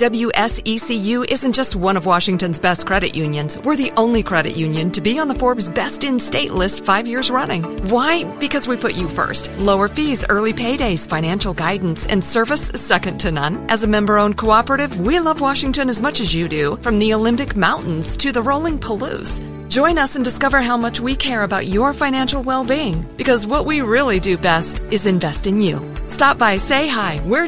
WSECU isn't just one of Washington's best credit unions. We're the only credit union to be on the Forbes Best in State list 5 years running. Why? Because we put you first. Lower fees, early paydays, financial guidance, and service second to none. As a member-owned cooperative, we love Washington as much as you do, from the Olympic Mountains to the rolling Palouse. Join us and discover how much we care about your financial well-being, because what we really do best is invest in you. Stop by, say hi. We're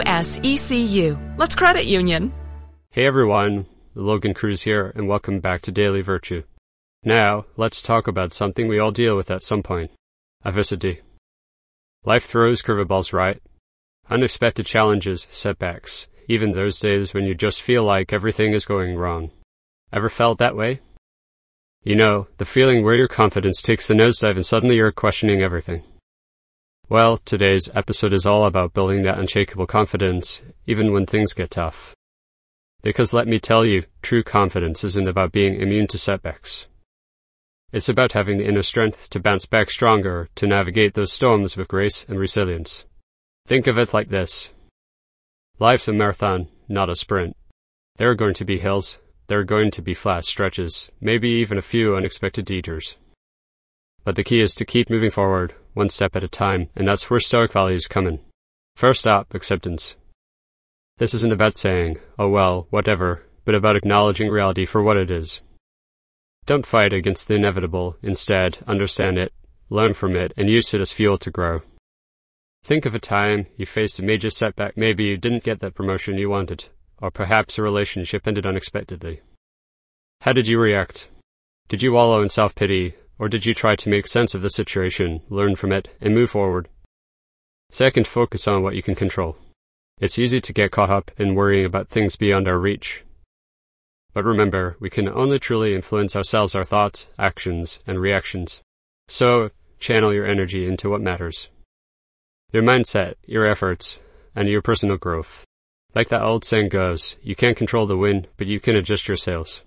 WSECU. Let's credit union. Hey everyone, Logan Cruz here, and welcome back to Daily Virtue. Now, let's talk about something we all deal with at some point. Adversity. Life throws curveballs, right? Unexpected challenges, setbacks, even those days when you just feel like everything is going wrong. Ever felt that way? You know, the feeling where your confidence takes the nosedive and suddenly you're questioning everything. Well, today's episode is all about building that unshakable confidence, even when things get tough. Because let me tell you, true confidence isn't about being immune to setbacks. It's about having the inner strength to bounce back stronger, to navigate those storms with grace and resilience. Think of it like this. Life's a marathon, not a sprint. There are going to be hills. There are going to be flat stretches, maybe even a few unexpected detours. But the key is to keep moving forward, one step at a time, and that's where Stoic values come in. First up, acceptance. This isn't about saying, oh well, whatever, but about acknowledging reality for what it is. Don't fight against the inevitable, instead, understand it, learn from it, and use it as fuel to grow. Think of a time you faced a major setback. Maybe you didn't get that promotion you wanted, or perhaps a relationship ended unexpectedly. How did you react? Did you wallow in self-pity, or did you try to make sense of the situation, learn from it, and move forward? Second, focus on what you can control. It's easy to get caught up in worrying about things beyond our reach. But remember, we can only truly influence ourselves, our thoughts, actions, and reactions. So, channel your energy into what matters. Your mindset, your efforts, and your personal growth. Like that old saying goes, you can't control the wind, but you can adjust your sails.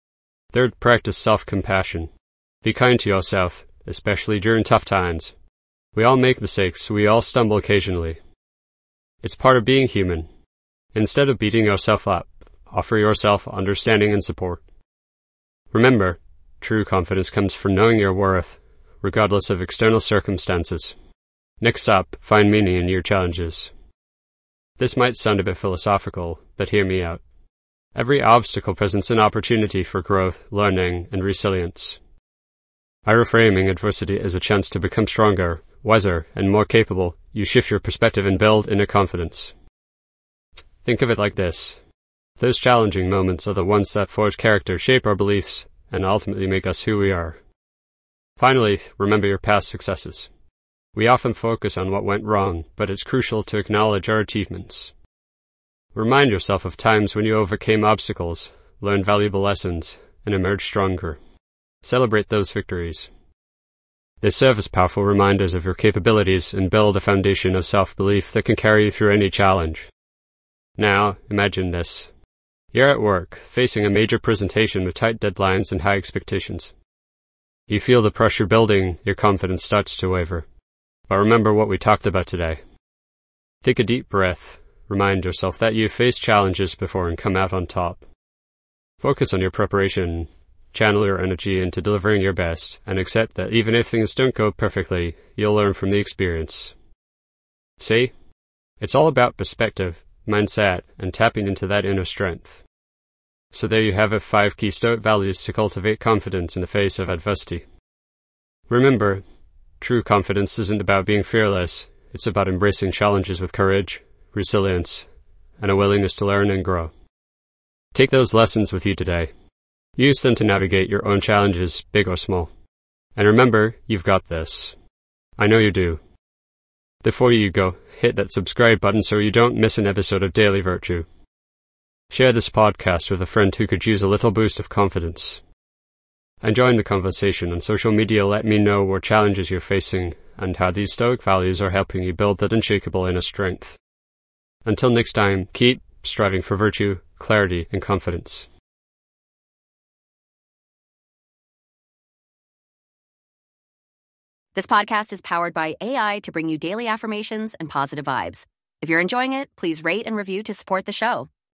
Third, practice self-compassion. Be kind to yourself, especially during tough times. We all make mistakes, we all stumble occasionally. It's part of being human. Instead of beating yourself up, offer yourself understanding and support. Remember, true confidence comes from knowing your worth, regardless of external circumstances. Next up, find meaning in your challenges. This might sound a bit philosophical, but hear me out. Every obstacle presents an opportunity for growth, learning, and resilience. By reframing adversity as a chance to become stronger, wiser, and more capable, you shift your perspective and build inner confidence. Think of it like this. Those challenging moments are the ones that forge character, shape our beliefs, and ultimately make us who we are. Finally, remember your past successes. We often focus on what went wrong, but it's crucial to acknowledge our achievements. Remind yourself of times when you overcame obstacles, learned valuable lessons, and emerged stronger. Celebrate those victories. They serve as powerful reminders of your capabilities and build a foundation of self-belief that can carry you through any challenge. Now, imagine this. You're at work, facing a major presentation with tight deadlines and high expectations. You feel the pressure building, your confidence starts to waver. But remember what we talked about today. Take a deep breath. Remind yourself that you've faced challenges before and come out on top. Focus on your preparation. Channel your energy into delivering your best, and accept that even if things don't go perfectly, you'll learn from the experience. See? It's all about perspective, mindset, and tapping into that inner strength. So there you have it, 5 key Stoic values to cultivate confidence in the face of adversity. Remember, true confidence isn't about being fearless, it's about embracing challenges with courage, resilience, and a willingness to learn and grow. Take those lessons with you today. Use them to navigate your own challenges, big or small. And remember, you've got this. I know you do. Before you go, hit that subscribe button so you don't miss an episode of Daily Virtue. Share this podcast with a friend who could use a little boost of confidence. And join the conversation on social media. Let me know what challenges you're facing and how these Stoic values are helping you build that unshakable inner strength. Until next time, keep striving for virtue, clarity, and confidence. This podcast is powered by AI to bring you daily affirmations and positive vibes. If you're enjoying it, please rate and review to support the show.